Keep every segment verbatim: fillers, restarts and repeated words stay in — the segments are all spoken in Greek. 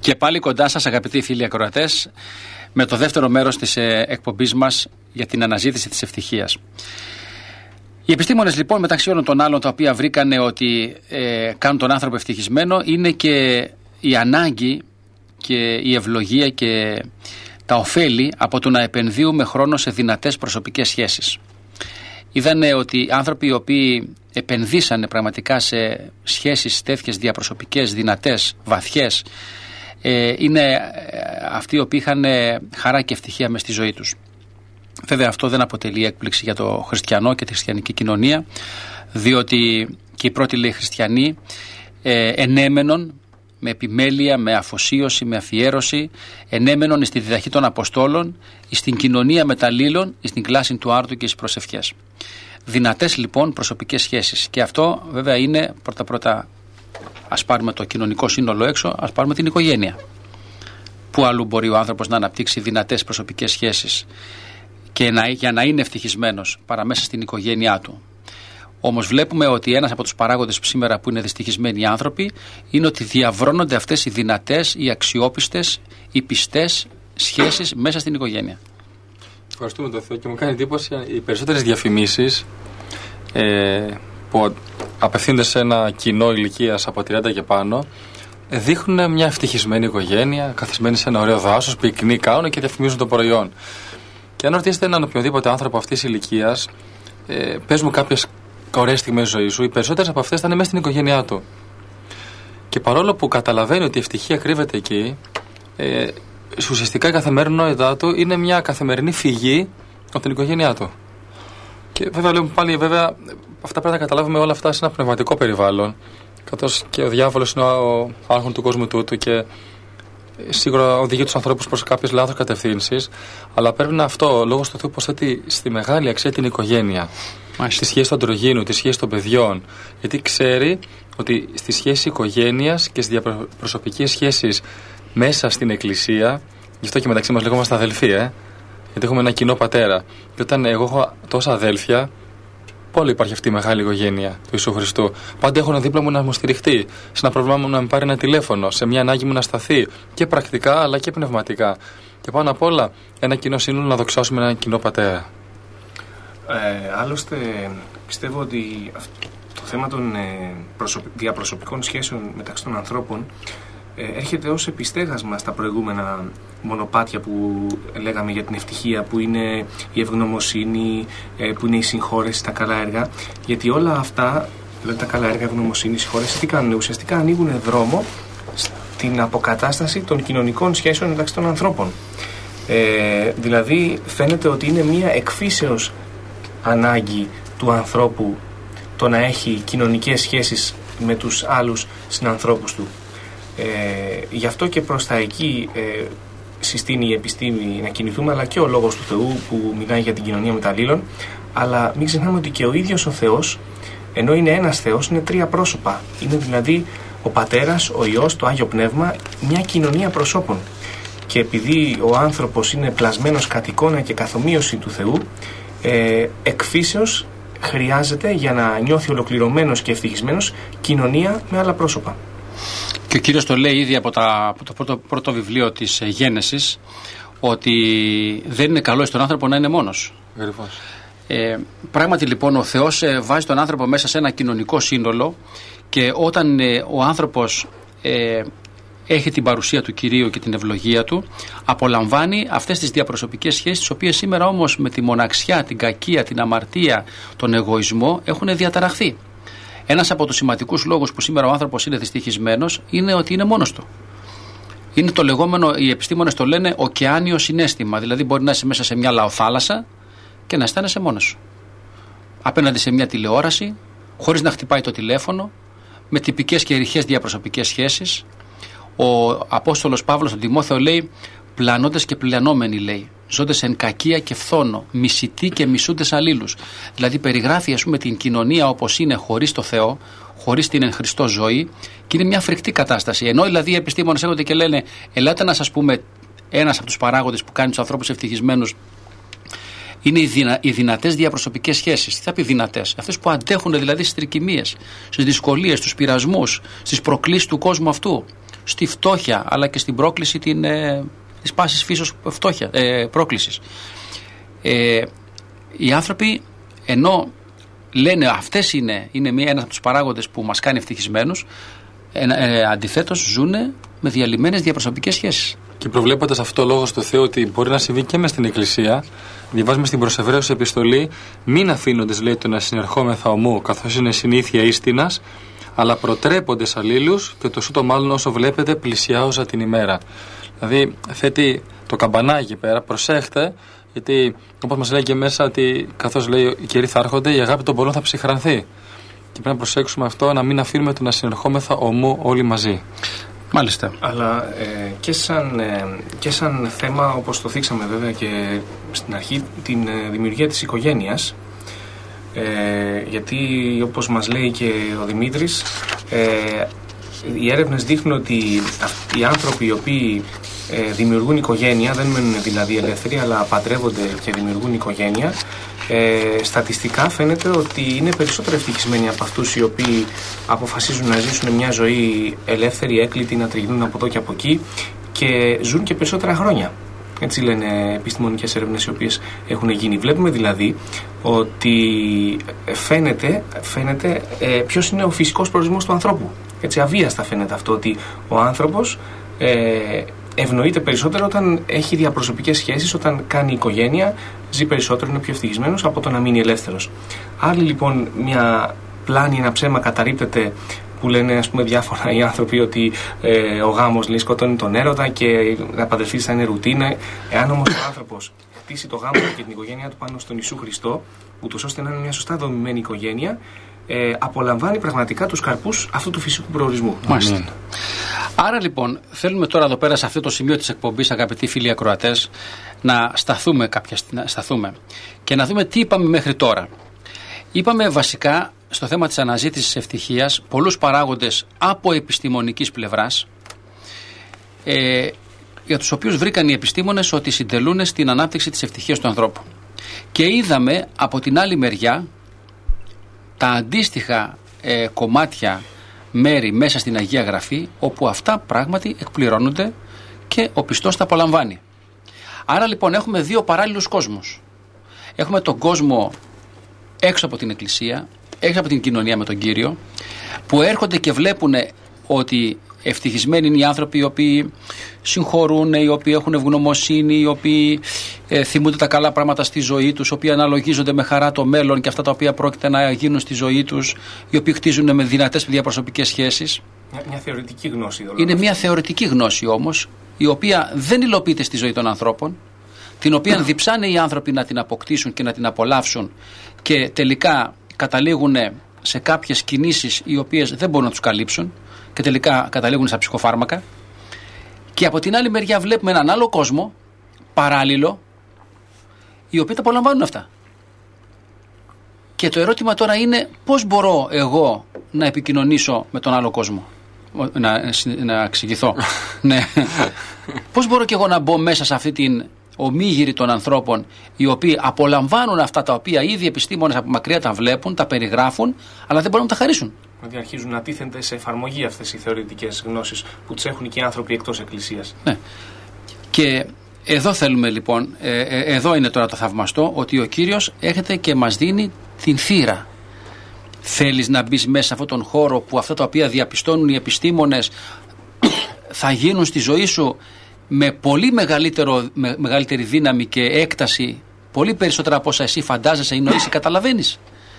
Και πάλι κοντά σας, αγαπητοί φίλοι ακροατές, με το δεύτερο μέρος της ε, εκπομπής μας για την αναζήτηση της ευτυχίας. Οι επιστήμονες λοιπόν, μεταξύ όλων των άλλων τα οποία βρήκανε ότι ε, κάνουν τον άνθρωπο ευτυχισμένο, είναι και η ανάγκη και η ευλογία και τα ωφέλη από το να επενδύουμε χρόνο σε δυνατές προσωπικές σχέσεις. Είδανε ότι άνθρωποι οι οποίοι επενδύσανε πραγματικά σε σχέσεις τέτοιες διαπροσωπικές, δυνατές, βαθιές, ε, είναι αυτοί οι οποίοι είχαν χαρά και ευτυχία μες στη ζωή τους. Βέβαια αυτό δεν αποτελεί έκπληξη για το χριστιανό και τη χριστιανική κοινωνία, διότι και οι πρώτοι λέει χριστιανοί ε, ενέμενον με επιμέλεια, με αφοσίωση, με αφιέρωση, ενέμενον στη διδαχή των Αποστόλων, στην κοινωνία μεταλλήλων, στην κλάση του άρτου και στις προσευχές. Δυνατές λοιπόν προσωπικές σχέσεις. Και αυτό βέβαια είναι πρώτα-πρώτα, ας πάρουμε το κοινωνικό σύνολο έξω, ας πάρουμε την οικογένεια. Πού αλλού μπορεί ο άνθρωπος να αναπτύξει δυνατές προσωπικές σχέσεις και να, για να είναι ευτυχισμένος παρά μέσα στην οικογένειά του. Όμως βλέπουμε ότι ένας από τους παράγοντες σήμερα που είναι δυστυχισμένοι άνθρωποι είναι ότι διαβρώνονται αυτές οι δυνατές, οι αξιόπιστες, οι πιστές σχέσεις μέσα στην οικογένεια. Ευχαριστούμε τον Θεό και μου κάνει εντύπωση οι περισσότερες διαφημίσεις ε, που απευθύνονται σε ένα κοινό ηλικίας από τριάντα και πάνω δείχνουν μια ευτυχισμένη οικογένεια, καθισμένη σε ένα ωραίο δάσος, πικνί κάνουν και διαφημίζουν το προϊόν. Και αν ρωτήσετε έναν οποιοδήποτε άνθρωπο αυτής της ηλικίας, ε, πες μου κάποιες ωραίες στιγμές της ζωής σου, οι περισσότερες από αυτές ήταν μέσα στην οικογένειά του. Και παρόλο που καταλαβαίνει ότι η ευτυχία κρύβεται εκεί, ε, ουσιαστικά η καθημερινότητά του είναι μια καθημερινή φυγή από την οικογένειά του. Και βέβαια λέμε πάλι, βέβαια, αυτά πρέπει να καταλάβουμε όλα αυτά σε ένα πνευματικό περιβάλλον, καθώς και ο διάβολος είναι ο άρχον του κόσμου τούτου και σίγουρα οδηγεί τους ανθρώπους προς κάποιες λάθος κατευθύνσεις, αλλά πρέπει να αυτό, λόγω του Θεού, προσθέτει στη μεγάλη αξία την οικογένεια. Μάλιστα. Τη σχέση του αντρογίνου, τη σχέση των παιδιών. Γιατί ξέρει ότι στη σχέση οικογένειας και στις διαπροσωπικές σχέσεις μέσα στην εκκλησία, γι' αυτό και μεταξύ μας λεγόμαστε αδελφοί, ε, γιατί έχουμε ένα κοινό πατέρα. Και όταν εγώ έχω τόσα αδέλφια, πολύ υπάρχει αυτή η μεγάλη οικογένεια του Ιησού Χριστού. Πάντα έχω ένα δίπλα μου να μου στηριχτεί, σε ένα πρόβλημα μου να με πάρει ένα τηλέφωνο, σε μια ανάγκη μου να σταθεί και πρακτικά αλλά και πνευματικά. Και πάνω απ' όλα, ένα κοινό σύνολο να δοξάσουμε έναν κοινό πατέρα. Ε, άλλωστε, πιστεύω ότι το θέμα των ε, προσωπ... διαπροσωπικών σχέσεων μεταξύ των ανθρώπων ε, έρχεται ως επιστέγασμα στα προηγούμενα μονοπάτια που λέγαμε για την ευτυχία, που είναι η ευγνωμοσύνη, ε, που είναι η συγχώρεση, τα καλά έργα. Γιατί όλα αυτά, δηλαδή τα καλά έργα, ευγνωμοσύνη, συγχώρεση, τι κάνουν? Ουσιαστικά ανοίγουν δρόμο στην αποκατάσταση των κοινωνικών σχέσεων μεταξύ των ανθρώπων. Ε, δηλαδή φαίνεται ότι είναι μια εκφύσεως ανάγκη του ανθρώπου το να έχει κοινωνικές σχέσεις με τους άλλους συνανθρώπους του. Ε, γι' αυτό και προς τα εκεί ε, συστήνει η επιστήμη να κινηθούμε, αλλά και ο Λόγος του Θεού που μιλάει για την κοινωνία μεταλλήλων. Αλλά μην ξεχνάμε ότι και ο ίδιος ο Θεός, ενώ είναι ένας Θεός, είναι τρία πρόσωπα. Είναι δηλαδή ο Πατέρας, ο Υιός, το Άγιο Πνεύμα, μια κοινωνία προσώπων. Και επειδή ο άνθρωπος είναι πλασμένος κατ' εικόνα και καθομοίωση του Θεού, ε, εκφύσεως χρειάζεται για να νιώθει ολοκληρωμένος και ευτυχισμένος κοινωνία με άλλα πρόσωπα. Και ο Κύριος το λέει ήδη από, τα, από το πρώτο, πρώτο βιβλίο της Γένεσης, ότι δεν είναι καλό στον άνθρωπο να είναι μόνος. Ε, πράγματι λοιπόν ο Θεός ε, βάζει τον άνθρωπο μέσα σε ένα κοινωνικό σύνολο, και όταν ε, ο άνθρωπος ε, έχει την παρουσία του Κυρίου και την ευλογία του, απολαμβάνει αυτές τις διαπροσωπικές σχέσεις, τις οποίες σήμερα όμως με τη μοναξιά, την κακία, την αμαρτία, τον εγωισμό έχουν διαταραχθεί. Ένας από τους σημαντικούς λόγους που σήμερα ο άνθρωπος είναι δυστυχισμένος είναι ότι είναι μόνος του. Είναι το λεγόμενο, οι επιστήμονες το λένε, ωκεάνιο συναίσθημα. Δηλαδή μπορεί να είσαι μέσα σε μια λαοθάλασσα και να αισθάνεσαι μόνος σου. Απέναντι σε μια τηλεόραση, χωρίς να χτυπάει το τηλέφωνο, με τυπικές και ρηχές διαπροσωπικές σχέσεις. Ο Απόστολος Παύλος στον Τιμόθεο λέει, πλανώντες και πλανόμενοι, λέει, ζώντες εν κακία και φθόνο, μισητοί και μισούντες αλλήλους. Δηλαδή περιγράφει, ας πούμε, την κοινωνία όπως είναι χωρίς το Θεό, χωρίς την εν Χριστώ ζωή, και είναι μια φρικτή κατάσταση. Ενώ δηλαδή οι επιστήμονες έρχονται και λένε, ελάτε να σας πούμε, ένας από τους παράγοντες που κάνει τους ανθρώπους ευτυχισμένους είναι οι, δυνα, οι δυνατές διαπροσωπικές σχέσεις. Τι θα πει δυνατές? Αυτές που αντέχουν δηλαδή στις τρικυμίες, στις δυσκολίες, στους πειρασμούς, στις προκλήσεις του κόσμου αυτού, στη φτώχεια, αλλά και στην πρόκληση την, ε, της πάσης φύσεως φτώχεια, ε, πρόκλησης. Ε, οι άνθρωποι, ενώ λένε αυτές είναι, είναι μία, ένας από τους παράγοντες που μας κάνει ευτυχισμένους, ε, ε, αντιθέτως ζουν με διαλυμένες διαπροσωπικές σχέσεις. Και προβλέποντας αυτό λόγος του Θεού ότι μπορεί να συμβεί και μες στην Εκκλησία, διαβάζουμε στην προς Εβραίους επιστολή, μην αφήνοντες, λέει, το να συνερχόμεθα ομού, καθώς είναι συνήθεια ίστινας, αλλά προτρέποντες αλλήλους και το σούτο μάλλον όσο βλέπετε πλησιάζουσα την ημέρα. Δηλαδή θέτει το καμπανάκι πέρα, προσέχτε, γιατί όπως μας λέει και μέσα ότι καθώς λέει οι καιροί θα έρχονται, η αγάπη των πολλών θα ψυχρανθεί. Και πρέπει να προσέξουμε αυτό, να μην αφήνουμε το να συνερχόμεθα ομού όλοι μαζί. Μάλιστα. Αλλά ε, και, σαν, ε, και σαν θέμα, όπως το θίξαμε βέβαια και στην αρχή, την ε, δημιουργία της οικογένειας, ε, γιατί όπως μας λέει και ο Δημήτρης, ε, οι έρευνες δείχνουν ότι οι άνθρωποι οι οποίοι ε, δημιουργούν οικογένεια, δεν μένουν δηλαδή ελεύθεροι, αλλά παντρεύονται και δημιουργούν οικογένεια, Ε, στατιστικά φαίνεται ότι είναι περισσότερο ευτυχισμένοι από αυτούς οι οποίοι αποφασίζουν να ζήσουν μια ζωή ελεύθερη, έκλειτη, να τριγνούν από εδώ και από εκεί και ζουν και περισσότερα χρόνια. Έτσι λένε επιστημονικές έρευνες οι οποίες έχουν γίνει. Βλέπουμε δηλαδή ότι φαίνεται, φαίνεται ε, ποιος είναι ο φυσικός προορισμός του ανθρώπου. Έτσι αβίαστα φαίνεται αυτό, ότι ο άνθρωπος ε, ευνοείται περισσότερο όταν έχει διαπροσωπικές σχέσεις, όταν κάνει οικογένεια, ζει περισσότερο, είναι πιο ευτυχισμένος από το να μείνει ελεύθερος. Άλλοι λοιπόν μια πλάνη, ένα ψέμα καταρρίπτεται που λένε ας πούμε διάφορα οι άνθρωποι ότι ε, ο γάμος λέει σκοτώνει τον έρωτα και να παντρευτείς θα είναι ρουτίνα. Εάν όμως ο άνθρωπος χτίσει το γάμο και την οικογένειά του πάνω στον Ιησού Χριστό, ούτως ώστε να είναι μια σωστά δομημένη οικογένεια, ε, απολαμβάνει πραγματικά τους καρπούς αυτού του φυσικού προορισμού. Μάλιστα. Άρα λοιπόν θέλουμε τώρα εδώ πέρα σε αυτό το σημείο της εκπομπής, αγαπητοί φίλοι ακροατές, να σταθούμε, κάποια, να σταθούμε και να δούμε τι είπαμε μέχρι τώρα. Είπαμε βασικά στο θέμα της αναζήτησης ευτυχίας πολλούς παράγοντες από επιστημονικής πλευράς, ε, για τους οποίους βρήκαν οι επιστήμονες ότι συντελούν στην ανάπτυξη της ευτυχίας του ανθρώπου. Και είδαμε από την άλλη μεριά τα αντίστοιχα ε, κομμάτια, μέρη μέσα στην Αγία Γραφή, όπου αυτά πράγματι εκπληρώνονται και ο πιστός τα απολαμβάνει. Άρα λοιπόν έχουμε δύο παράλληλους κόσμους. Έχουμε τον κόσμο έξω από την Εκκλησία, έξω από την κοινωνία με τον Κύριο, που έρχονται και βλέπουν ότι ευτυχισμένοι είναι οι άνθρωποι οι οποίοι συγχωρούν, οι οποίοι έχουν ευγνωμοσύνη, οι οποίοι ε, θυμούνται τα καλά πράγματα στη ζωή τους, οι οποίοι αναλογίζονται με χαρά το μέλλον και αυτά τα οποία πρόκειται να γίνουν στη ζωή τους, οι οποίοι χτίζουν με δυνατές διαπροσωπικές σχέσεις. Μια, μια θεωρητική γνώση. Είναι μια θεωρητική γνώση όμως, η οποία δεν υλοποιείται στη ζωή των ανθρώπων, την οποία διψάνε οι άνθρωποι να την αποκτήσουν και να την απολαύσουν και τελικά καταλήγουν σε κάποιες κινήσεις οι οποίες δεν μπορούν να τους καλύψουν και τελικά καταλήγουν στα ψυχοφάρμακα. Και από την άλλη μεριά βλέπουμε έναν άλλο κόσμο παράλληλο, οι οποίοι τα απολαμβάνουν αυτά. Και το ερώτημα τώρα είναι πώς μπορώ εγώ να επικοινωνήσω με τον άλλο κόσμο, να, να εξηγηθώ. Ναι. Πώς μπορώ και εγώ να μπω μέσα σε αυτή την ομίγυρη των ανθρώπων, οι οποίοι απολαμβάνουν αυτά τα οποία ήδη οι επιστήμονες από μακριά τα βλέπουν, τα περιγράφουν, αλλά δεν μπορούν να τα χαρίσουν. Δηλαδή αρχίζουν να τίθενται σε εφαρμογή αυτές οι θεωρητικές γνώσεις που τις έχουν και οι άνθρωποι εκτός Εκκλησίας. Ναι. Και εδώ θέλουμε λοιπόν, ε, ε, εδώ είναι τώρα το θαυμαστό, ότι ο Κύριος έρχεται και μας δίνει την θύρα. Θέλεις να μπεις μέσα σε αυτόν τον χώρο που αυτά τα οποία διαπιστώνουν οι επιστήμονες θα γίνουν στη ζωή σου με πολύ μεγαλύτερο, με, μεγαλύτερη δύναμη και έκταση, πολύ περισσότερα από όσα εσύ φαντάζεσαι ή νοείς ή καταλαβαίνεις.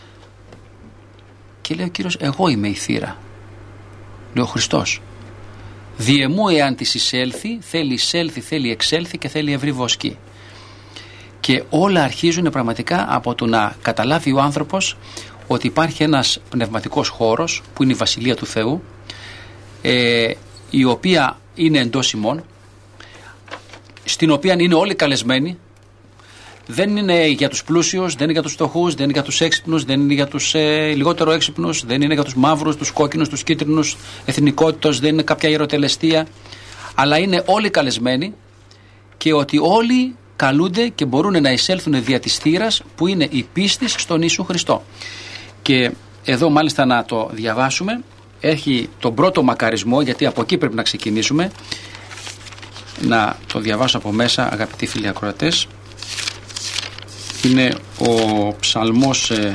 Και λέει ο Κύριος, εγώ είμαι η θύρα. Λέει ο Χριστός. Διεμού εάν της εισέλθει, θέλει εισέλθει, θέλει εξέλθει και θέλει ευρύ βοσκή. Και όλα αρχίζουν πραγματικά από το να καταλάβει ο άνθρωπος ότι υπάρχει ένας πνευματικός χώρος που είναι η Βασιλεία του Θεού, ε, η οποία είναι εντός ημών, στην οποία είναι όλοι καλεσμένοι. Δεν είναι για τους πλούσιους, δεν είναι για τους φτωχούς, δεν είναι για τους έξυπνους, δεν είναι για τους ε, λιγότερο έξυπνους, δεν είναι για τους μαύρους, τους κόκκινους, τους κίτρινους, εθνικότητος, δεν είναι κάποια ιεροτελεστία, αλλά είναι όλοι καλεσμένοι και ότι όλοι καλούνται και μπορούν να εισέλθουν δια της θύρας που είναι η πίστη στον Ιησού Χριστό. Και εδώ μάλιστα να το διαβάσουμε, έχει τον πρώτο μακαρισμό, γιατί από εκεί πρέπει να ξεκινήσουμε. Να το διαβάσω από μέσα, αγαπητοί φίλοι ακροατές. Είναι ο ψαλμός ε,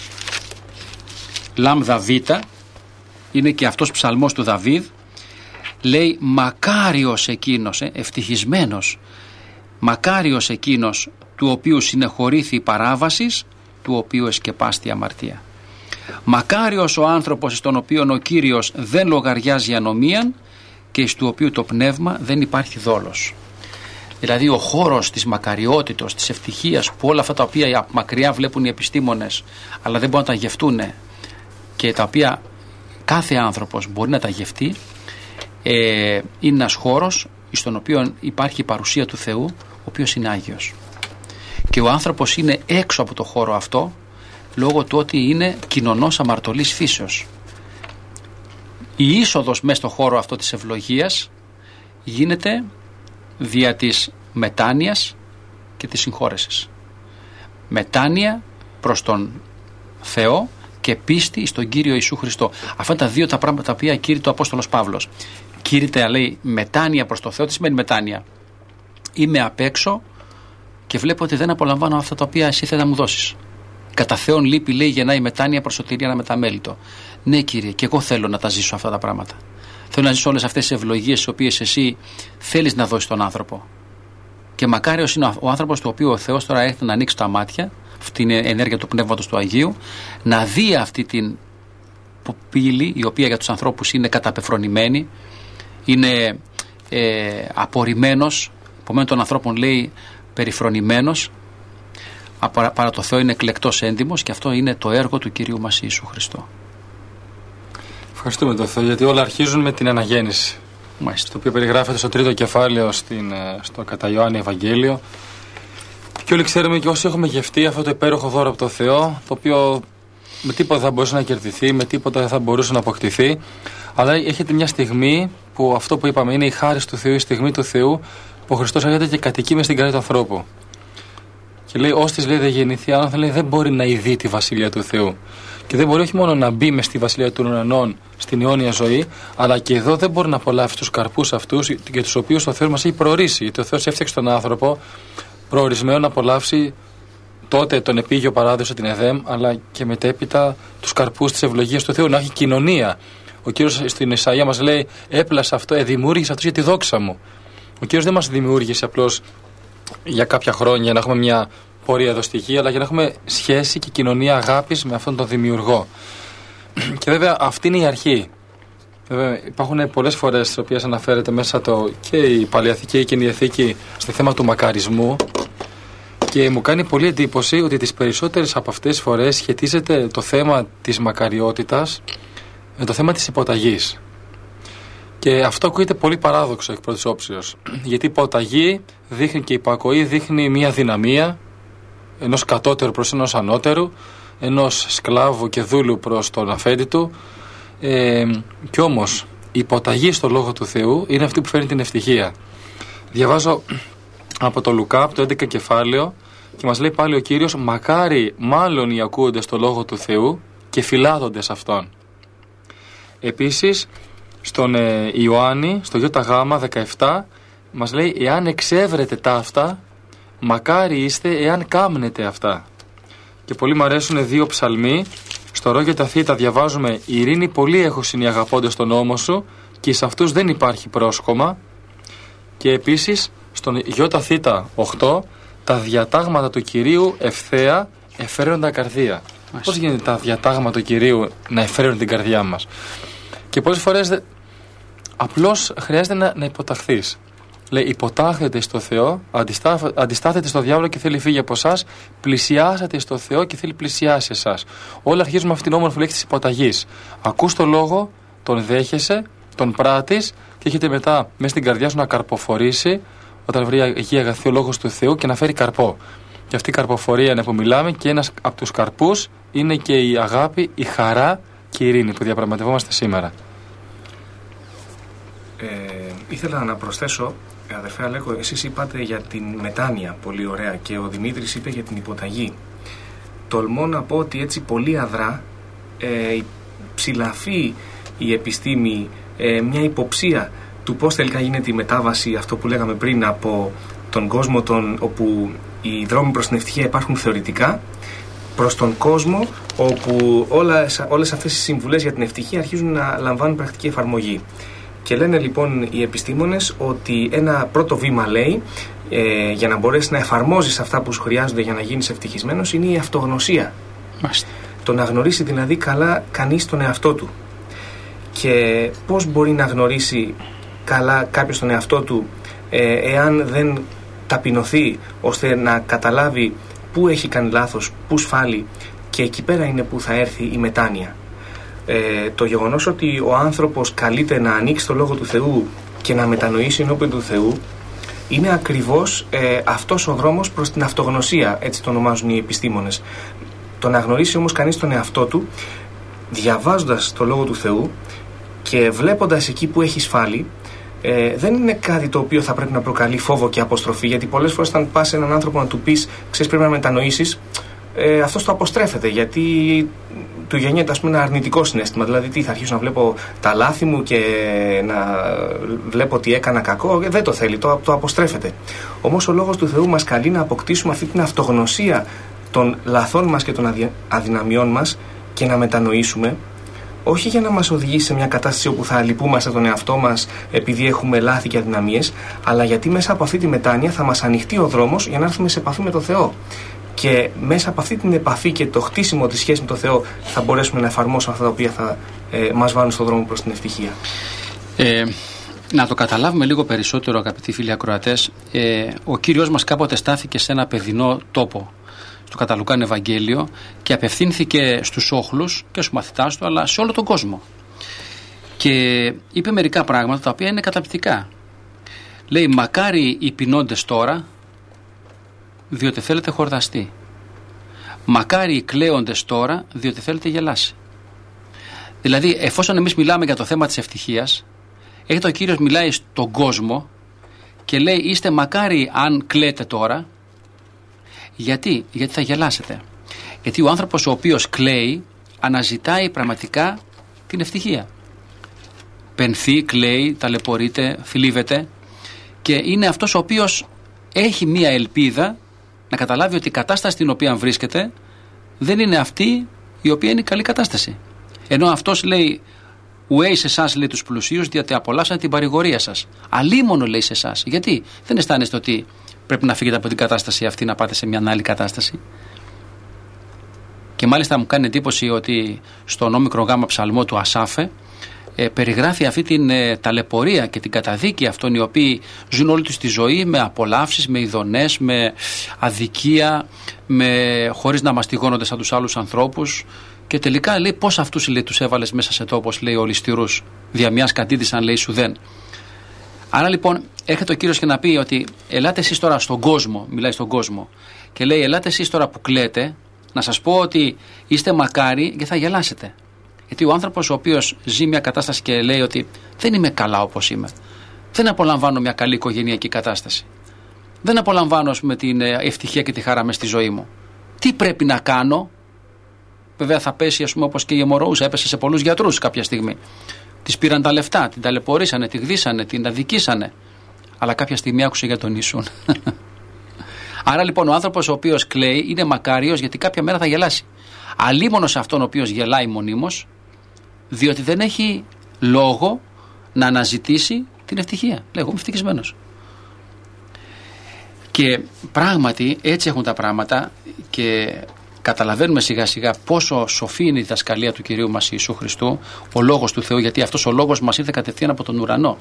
Λάμδα Β, είναι και αυτός ψαλμός του Δαβίδ. Λέει μακάριος εκείνος, ε, ευτυχισμένος, μακάριος εκείνος του οποίου συνεχωρήθη η παράβασης, του οποίου εσκεπάστη η αμαρτία. Μακάριος ο άνθρωπος στον οποίον ο Κύριος δεν λογαριάζει ανομίαν και εις του οποίου το πνεύμα δεν υπάρχει δόλος. Δηλαδή ο χώρος της μακαριότητος, της ευτυχίας, που όλα αυτά τα οποία μακριά βλέπουν οι επιστήμονες αλλά δεν μπορούν να τα γευτούν και τα οποία κάθε άνθρωπος μπορεί να τα γευτεί, ε, είναι ένας χώρος στον οποίο υπάρχει η παρουσία του Θεού, ο οποίος είναι Άγιος. Και ο άνθρωπος είναι έξω από το χώρο αυτό λόγω του ότι είναι κοινωνός αμαρτωλής φύσεως. Η είσοδος μέσα στο χώρο αυτό της ευλογίας γίνεται δια της μετάνοιας και της συγχώρεσης. Μετάνοια προς τον Θεό και πίστη στον Κύριο Ιησού Χριστό. Αυτά τα δύο τα πράγματα τα οποία κήρυται ο Απόστολος Παύλος. Κήρυται, λέει, μετάνοια προς το Θεό. Τι σημαίνει μετάνοια? Είμαι απ' έξω και βλέπω ότι δεν απολαμβάνω αυτά τα οποία εσύ θέλει να μου δώσεις. Κατά Θεόν λύπη, λέει, γεννάει μετάνοια προς σωτηρία αναμεταμέλητο. Ναι, Κύριε, και εγώ θέλω να τα ζήσω αυτά τα πράγματα. Θέλω να ζήσω όλες αυτές τις ευλογίες τις οποίες εσύ θέλεις να δώσεις στον άνθρωπο. Και μακάριος είναι ο άνθρωπος του οποίου ο Θεός τώρα έρχεται να ανοίξει τα μάτια, αυτή είναι η ενέργεια του Πνεύματος του Αγίου, να δει αυτή την πύλη, η οποία για τους ανθρώπους είναι καταπεφρονημένη, είναι ε, απορριμμένος, επομένως των ανθρώπων λέει περιφρονημένος, παρά το Θεό είναι εκλεκτός έντιμος, και αυτό είναι το έργο του Κυρίου μας Ιησού Χριστό. Ευχαριστούμε τον Θεό, γιατί όλα αρχίζουν με την αναγέννηση. Μάλιστα. Το οποίο περιγράφεται στο τρίτο κεφάλαιο στην, στο κατά Ιωάννη Ευαγγέλιο. Και όλοι ξέρουμε και όσοι έχουμε γευτεί αυτό το υπέροχο δώρο από το Θεό, το οποίο με τίποτα δεν θα μπορούσε να κερδιθεί, με τίποτα δεν θα μπορούσε να αποκτηθεί. Αλλά έχετε μια στιγμή που αυτό που είπαμε είναι η χάρις του Θεού, η στιγμή του Θεού, που ο Χριστός έρχεται και κατοικεί μες στην καρδιά του ανθρώπου. Και λέει, ώστις λέει δεν γεννηθεί άνθρωπο, λέει δεν μπορεί να ειδεί τη βασιλεία του Θεού. Και δεν μπορεί όχι μόνο να μπει μες στη βασιλεία των ουρανών, στην αιώνια ζωή, αλλά και εδώ δεν μπορεί να απολαύσει τους καρπούς αυτούς για τους οποίους ο Θεός μας έχει προορίσει. Γιατί ο Θεός έφτιαξε τον άνθρωπο προορισμένο να απολαύσει τότε τον επίγειο παράδεισο, την Εδέμ, αλλά και μετέπειτα τους καρπούς της ευλογίας του Θεού, να έχει κοινωνία. Ο Κύριος στην Ισαΐα μας λέει, έπλασα αυτό, εδημιούργησα αυτό για τη δόξα μου. Ο Κύριος δεν μας δημιούργησε απλώς για κάποια χρόνια να έχουμε μια πορεία εδώ στη γη, αλλά για να έχουμε σχέση και κοινωνία αγάπης με αυτόν τον δημιουργό. Και βέβαια αυτή είναι η αρχή. Βέβαια, υπάρχουν πολλές φορές στις οποίες αναφέρεται μέσα το, και η Παλαιαθήκη και η Καινή Διαθήκη στο θέμα του μακαρισμού, και μου κάνει πολύ εντύπωση ότι τις περισσότερες από αυτές τις φορές σχετίζεται το θέμα της μακαριότητας με το θέμα της υποταγής. Και αυτό ακούγεται πολύ παράδοξο εκ πρώτης όψεως, γιατί η υποταγή δείχνει και η υπακοή δείχνει μια δυναμία ενός κατώτερου προς ενός ανώτερου, ενός σκλάβου και δούλου προς τον αφέντη του, ε, και όμως η υποταγή στο Λόγο του Θεού είναι αυτή που φέρνει την ευτυχία. Διαβάζω από το Λουκά, από το έντεκα κεφάλαιο, και μας λέει πάλι ο Κύριος, μακάρι μάλλον οι ακούοντες στο Λόγο του Θεού και φυλάδοντες αυτόν. Επίσης στον ε, Ιωάννη, στο Ιωγ δεκαεπτά, μας λέει, εάν εξεύρετε τα αυτά, μακάρι είστε εάν κάμνετε αυτά. Και πολύ μου αρέσουν δύο ψαλμοί. Στο Ρο Γιώτα Θήτα διαβάζουμε, ειρήνη πολύ έχουσιν οι αγαπώντες τον νόμο σου και σε αυτούς δεν υπάρχει πρόσκομα. Και επίσης στον Γιώτα Θήτα οκτώ, τα διατάγματα του Κυρίου ευθέα εφραίνουν τα καρδία. Πώς γίνεται τα διατάγματα του Κυρίου να εφραίνουν την καρδιά μας? Και πολλές φορές δε... απλώς χρειάζεται να, να υποταχθείς. Λέει, υποτάχθετε στο Θεό, αντιστά, αντιστάθετε στο διάβολο και θέλει φύγει από εσάς, πλησιάσατε στο Θεό και θέλει πλησιάσει εσάς. Όλα αρχίζουν με αυτήν την όμορφη λέξη της υποταγής. Ακούς το λόγο, τον δέχεσαι, τον πράττεις και έχετε μετά μέσα στην καρδιά σου να καρποφορήσει όταν βρει εκεί αγαθή ο λόγος του Θεού και να φέρει καρπό. Και αυτή η καρποφορία είναι που μιλάμε, και ένας από τους καρπούς είναι και η αγάπη, η χαρά και η ειρήνη που διαπραγματευόμαστε σήμερα. Ε, ήθελα να προσθέσω, αδερφέ Αλέκο, εσείς είπατε για την μετάνοια, πολύ ωραία, και ο Δημήτρης είπε για την υποταγή. Τολμώ να πω ότι έτσι πολύ αδρά, ε, ψηλαφή η επιστήμη ε, μια υποψία του πώς τελικά γίνεται η μετάβαση, αυτό που λέγαμε πριν, από τον κόσμο τον, όπου οι δρόμοι προς την ευτυχία υπάρχουν θεωρητικά, προς τον κόσμο όπου όλες, όλες αυτές οι συμβουλές για την ευτυχία αρχίζουν να λαμβάνουν πρακτική εφαρμογή. Και λένε λοιπόν οι επιστήμονες ότι ένα πρώτο βήμα, λέει, ε, για να μπορέσει να εφαρμόζεις αυτά που σου χρειάζονται για να γίνεις ευτυχισμένος, είναι η αυτογνωσία. Μάλιστα. Το να γνωρίσει δηλαδή καλά κανείς τον εαυτό του. Και πώς μπορεί να γνωρίσει καλά κάποιος τον εαυτό του ε, εάν δεν ταπεινωθεί ώστε να καταλάβει πού έχει κάνει λάθος, πού σφάλει, και εκεί πέρα είναι που θα έρθει η μετάνοια. Ε, το γεγονός ότι ο άνθρωπος καλείται να ανοίξει το Λόγο του Θεού και να μετανοήσει ενώπιον του Θεού είναι ακριβώς ε, αυτός ο δρόμος προς την αυτογνωσία, έτσι το ονομάζουν οι επιστήμονες. Το να γνωρίσει όμως κανείς τον εαυτό του διαβάζοντας το Λόγο του Θεού και βλέποντας εκεί που έχει σφάλει, ε, δεν είναι κάτι το οποίο θα πρέπει να προκαλεί φόβο και αποστροφή, γιατί πολλές φορές όταν πας σε έναν άνθρωπο να του πεις «ξέρεις, πρέπει να μετανοήσεις», ε, αυτός το αποστρέφεται, γιατί του γεννιέται, ας πούμε, ένα αρνητικό συναίσθημα. Δηλαδή, τι, θα αρχίσω να βλέπω τα λάθη μου και να βλέπω ότι έκανα κακό? Δεν το θέλει, το, το αποστρέφεται. Όμως ο Λόγος του Θεού μας καλεί να αποκτήσουμε αυτή την αυτογνωσία των λαθών μας και των αδυ... αδυναμιών μας και να μετανοήσουμε, όχι για να μας οδηγήσει σε μια κατάσταση όπου θα λυπούμαστε τον εαυτό μας επειδή έχουμε λάθη και αδυναμίες, αλλά γιατί μέσα από αυτή τη μετάνοια θα μας ανοιχτεί ο δρόμος για να έρθουμε σε επαφή με τον Θεό. Και μέσα από αυτή την επαφή και το χτίσιμο της σχέσης με τον Θεό θα μπορέσουμε να εφαρμόσουμε αυτά τα οποία θα ε, μας βάλουν στον δρόμο προς την ευτυχία. Ε, να το καταλάβουμε λίγο περισσότερο, αγαπητοί φίλοι ακροατές, ε, ο Κύριος μας κάποτε στάθηκε σε ένα παιδινό τόπο, στο Καταλουκάν Ευαγγέλιο, και απευθύνθηκε στους όχλους και στους μαθητάς του, αλλά σε όλο τον κόσμο. Και είπε μερικά πράγματα τα οποία είναι καταπληκτικά. Λέει, μακάρι οι πεινώντες τώρα, διότι θέλετε χορδαστεί. Μακάρι οι κλαίοντες τώρα, διότι θέλετε γελάσει. Δηλαδή, εφόσον εμείς μιλάμε για το θέμα της ευτυχίας, έχετε ο Κύριος μιλάει στον κόσμο και λέει, είστε μακάρι αν κλαίτε τώρα. Γιατί? Γιατί θα γελάσετε. Γιατί ο άνθρωπος ο οποίος κλαίει αναζητάει πραγματικά την ευτυχία. Πενθεί, κλαίει, ταλαιπωρείται, θλίβεται, και είναι αυτός ο οποίος έχει μία ελπίδα να καταλάβει ότι η κατάσταση στην οποία βρίσκεται δεν είναι αυτή η οποία είναι η καλή κατάσταση. Ενώ αυτός λέει, ουέι σε εσάς, λέει, τους πλουσίους, διότι απολαύσατε την παρηγορία σας. Αλίμονο, λέει, σε εσάς. Γιατί δεν αισθάνεστε ότι πρέπει να φύγετε από την κατάσταση αυτή, να πάτε σε μια άλλη κατάσταση? Και μάλιστα μου κάνει εντύπωση ότι στον όμικρο γάμα ψαλμό του Ασάφε ε, περιγράφει αυτή την ε, ταλαιπωρία και την καταδίκη αυτών οι οποίοι ζουν όλη τους τη ζωή με απολαύσεις, με ειδονές, με αδικία, με, χωρίς να μαστιγώνονται σαν τους άλλους ανθρώπους, και τελικά λέει πώς αυτούς, λέει, τους έβαλες μέσα σε τόπος, λέει, ολισθηρούς, δια μιας κατήδησαν, λέει, σουδέν. Άρα λοιπόν έρχεται ο Κύριος και να πει ότι ελάτε εσείς τώρα στον κόσμο, μιλάει στον κόσμο, και λέει, ελάτε εσείς τώρα που κλαίτε, να σας πω ότι είστε μακάρι και θα γελάσετε. Γιατί ο άνθρωπος ο οποίος ζει μια κατάσταση και λέει ότι δεν είμαι καλά όπως είμαι, δεν απολαμβάνω μια καλή οικογενειακή κατάσταση, δεν απολαμβάνω, ας πούμε, την ευτυχία και τη χαρά μες στη ζωή μου, τι πρέπει να κάνω? Βέβαια θα πέσει, ας πούμε, όπως και η αιμορροούσα έπεσε σε πολλούς γιατρούς κάποια στιγμή. Της πήραν τα λεφτά, την ταλαιπωρήσανε, τη γδίσανε, την αδικήσανε, αλλά κάποια στιγμή άκουσε για τον Ιησούν. Άρα λοιπόν ο άνθρωπος ο οποίος κλαίει είναι μακάριος, γιατί κάποια μέρα θα γελάσει. Αλίμονο σε αυτόν ο οποίος γελάει μονίμως, διότι δεν έχει λόγο να αναζητήσει την ευτυχία. Λέει, εγώ είμαι ευτυχισμένος. Και πράγματι έτσι έχουν τα πράγματα, και καταλαβαίνουμε σιγά σιγά πόσο σοφή είναι η διδασκαλία του Κυρίου μας Ιησού Χριστού, ο Λόγος του Θεού, γιατί αυτός ο Λόγος μας ήρθε κατευθείαν από τον ουρανό.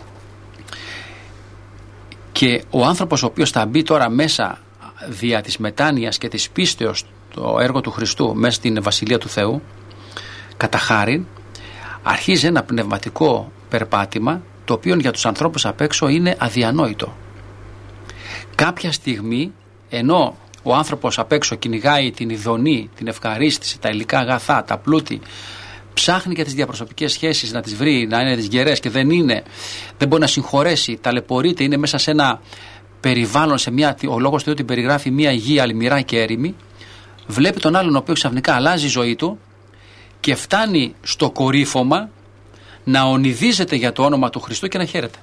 Και ο άνθρωπος ο οποίος θα μπει τώρα μέσα δια της μετάνοιας και της πίστεως το έργο του Χριστού μέσα στην Βασιλεία του Θεού, κατά χάριν, αρχίζει ένα πνευματικό περπάτημα το οποίο για τους ανθρώπους απ' έξω είναι αδιανόητο. Κάποια στιγμή, ενώ ο άνθρωπος απ' έξω κυνηγάει την ειδονή, την ευχαρίστηση, τα υλικά αγαθά, τα πλούτη, ψάχνει για τις διαπροσωπικές σχέσεις να τις βρει, να είναι τις γερές και δεν είναι, δεν μπορεί να συγχωρέσει, ταλαιπωρείται, είναι μέσα σε ένα περιβάλλον, σε μια, ο Λόγος του Θεού την περιγράφει, μια γη αλμυρά και έρημη, βλέπει τον άλλον ο οποίος ξαφνικά αλλάζει η ζωή του και φτάνει στο κορύφωμα να ονειδίζετε για το όνομα του Χριστού και να χαίρετε.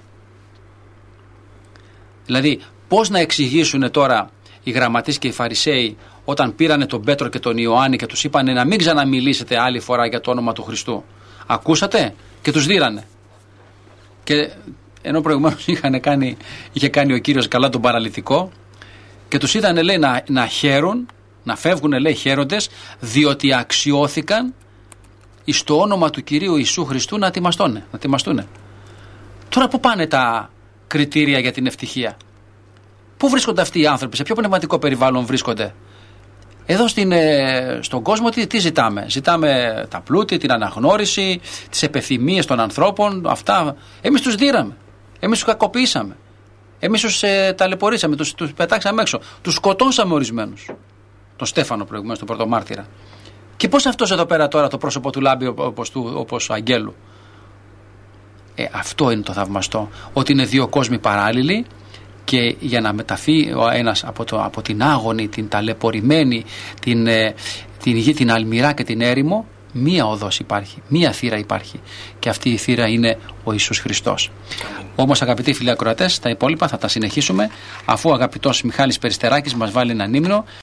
Δηλαδή, πώς να εξηγήσουν τώρα οι γραμματείς και οι Φαρισαίοι όταν πήρανε τον Πέτρο και τον Ιωάννη και τους είπανε να μην ξαναμιλήσετε άλλη φορά για το όνομα του Χριστού. Ακούσατε? Και τους δίρανε. Και ενώ προηγουμένως είχαν κάνει, είχε κάνει ο Κύριος καλά τον παραλυτικό και τους είδανε, λέει, να, να χαίρουν, να φεύγουν, λέει, χαίροντες, διότι αξιώθηκαν εις το όνομα του Κυρίου Ιησού Χριστού να τιμαστούνε, να τιμαστούνε. Τώρα πού πάνε τα κριτήρια για την ευτυχία? Πού βρίσκονται αυτοί οι άνθρωποι? Σε ποιο πνευματικό περιβάλλον βρίσκονται? Εδώ στην, ε, στον κόσμο τι, τι ζητάμε? Ζητάμε τα πλούτη, την αναγνώριση, τις επιθυμίες των ανθρώπων. Αυτά εμείς τους δίραμε. Εμείς τους κακοποιήσαμε. Εμείς τους ε, ταλαιπωρήσαμε, τους, τους πετάξαμε έξω. Τους σκοτώσαμε ορισμένους. Τον Στέφανο προηγουμένως, τον πρωτομάρτυρα. Και πώς αυτός εδώ πέρα τώρα το πρόσωπο του λάμπει όπως του, όπως ο Αγγέλου? Ε, αυτό είναι το θαυμαστό. Ότι είναι δύο κόσμοι παράλληλοι και για να μεταφύγει ο ένας από, το, από την άγωνη, την ταλαιπωρημένη, την, ε, την γη, την αλμυρά και την έρημο, μία οδός υπάρχει, μία θύρα υπάρχει και αυτή η θύρα είναι ο Ιησούς Χριστός. Όμως, αγαπητοί φίλοι ακροατές, τα υπόλοιπα θα τα συνεχίσουμε αφού ο αγαπητός Μιχάλης Περιστεράκης μας βάλει έναν ύμνο.